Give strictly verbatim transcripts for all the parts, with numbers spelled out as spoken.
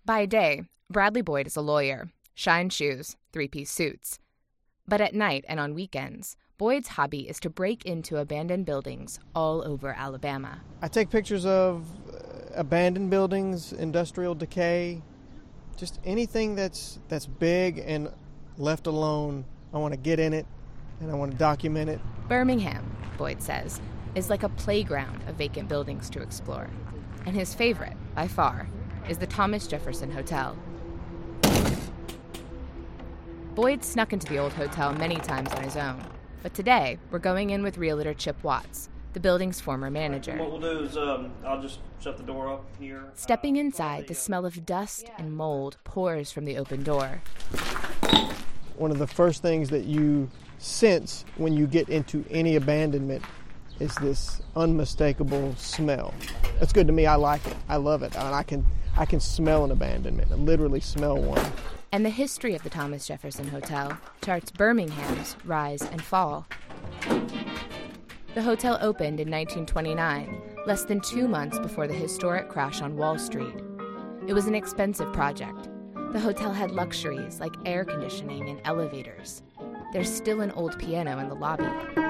By day, Bradley Boyd is a lawyer, shine shoes, three-piece suits. But at night and on weekends, Boyd's hobby is to break into abandoned buildings all over Alabama. I take pictures of abandoned buildings, industrial decay, just anything that's that's big and left alone. I want to get in it, and I want to document it. Birmingham, Boyd says, is like a playground of vacant buildings to explore. And his favorite, by far, is the Thomas Jefferson Hotel. Boyd snuck into the old hotel many times on his own. But today, we're going in with realtor Chip Watts, the building's former manager. What we'll do is um, I'll just shut the door up here. Stepping inside, the smell of dust and mold pours from the open door. One of the first things that you sense when you get into any abandonment is this unmistakable smell. That's good to me. I like it. I love it. And I can I can smell an abandonment. I literally smell one. And the history of the Thomas Jefferson Hotel charts Birmingham's rise and fall. The hotel opened in nineteen twenty-nine, less than two months before the historic crash on Wall Street. It was an expensive project. The hotel had luxuries like air conditioning and elevators. There's still an old piano in the lobby.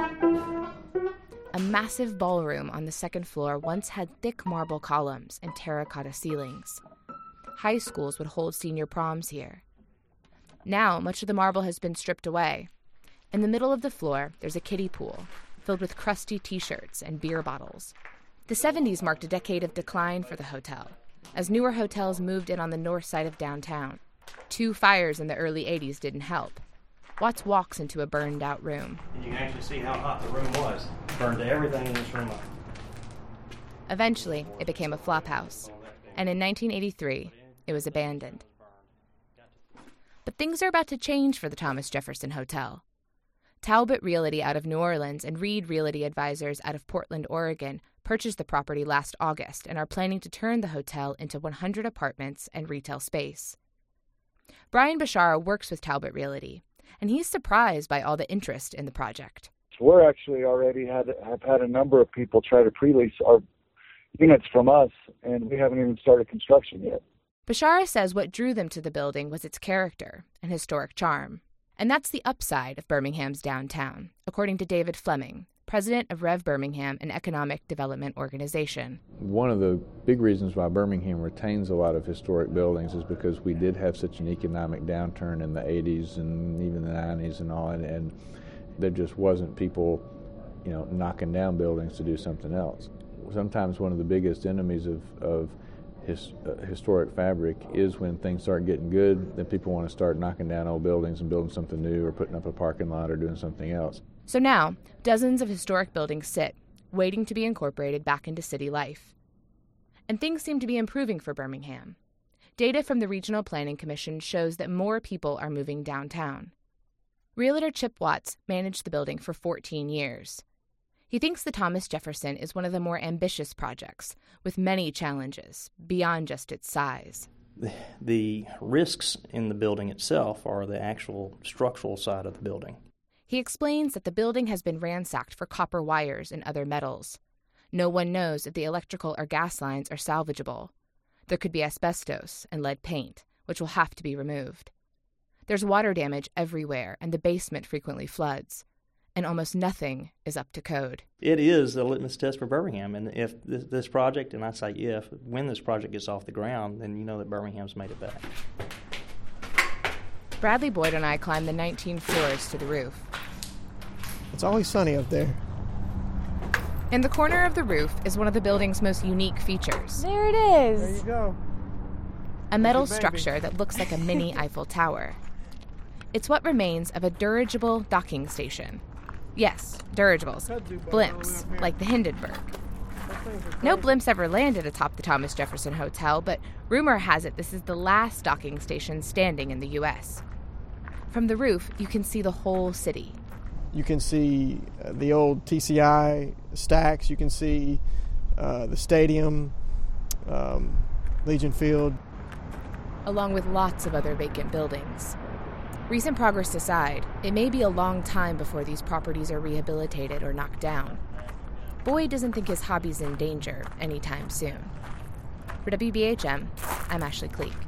A massive ballroom on the second floor once had thick marble columns and terracotta ceilings. High schools would hold senior proms here. Now, much of the marble has been stripped away. In the middle of the floor, there's a kiddie pool filled with crusty T-shirts and beer bottles. The seventies marked a decade of decline for the hotel, as newer hotels moved in on the north side of downtown. Two fires in the early eighties didn't help. Watts walks into a burned-out room. And you can actually see how hot the room was. Burned everything in this room up. Eventually, it became a flophouse, and in nineteen eighty-three, it was abandoned. But things are about to change for the Thomas Jefferson Hotel. Talbot Realty out of New Orleans and Reed Realty Advisors out of Portland, Oregon, purchased the property last August and are planning to turn the hotel into one hundred apartments and retail space. Brian Bashara works with Talbot Realty, and he's surprised by all the interest in the project. We're actually already had have had a number of people try to pre-lease our units from us, and we haven't even started construction yet. Bashara says what drew them to the building was its character and historic charm. And that's the upside of Birmingham's downtown, according to David Fleming, president of Rev Birmingham, an economic development organization. One of the big reasons why Birmingham retains a lot of historic buildings is because we did have such an economic downturn in the eighties and even the nineties and all, and, and there just wasn't people, you know, knocking down buildings to do something else. Sometimes one of the biggest enemies of, of his, uh, historic fabric is when things start getting good, then people want to start knocking down old buildings and building something new or putting up a parking lot or doing something else. So now, dozens of historic buildings sit, waiting to be incorporated back into city life. And things seem to be improving for Birmingham. Data from the Regional Planning Commission shows that more people are moving downtown. Realtor Chip Watts managed the building for fourteen years. He thinks the Thomas Jefferson is one of the more ambitious projects, with many challenges, beyond just its size. The, the risks in the building itself are the actual structural side of the building. He explains that the building has been ransacked for copper wires and other metals. No one knows if the electrical or gas lines are salvageable. There could be asbestos and lead paint, which will have to be removed. There's water damage everywhere, and the basement frequently floods. And almost nothing is up to code. It is the litmus test for Birmingham, and if this, this project, and I say if, when this project gets off the ground, then you know that Birmingham's made it back. Bradley Boyd and I climbed the nineteen floors to the roof. It's always sunny up there. In the corner of the roof is one of the building's most unique features. There it is. There you go. A metal structure that looks like a mini Eiffel Tower. It's what remains of a dirigible docking station. Yes, dirigibles. Blimps, like the Hindenburg. No blimps ever landed atop the Thomas Jefferson Hotel, but rumor has it this is the last docking station standing in the U S. From the roof, you can see the whole city. You can see uh, the old T C I stacks. You can see uh, the stadium, um, Legion Field. Along with lots of other vacant buildings. Recent progress aside, it may be a long time before these properties are rehabilitated or knocked down. Boyd doesn't think his hobby's in danger anytime soon. For W B H M, I'm Ashley Cleek.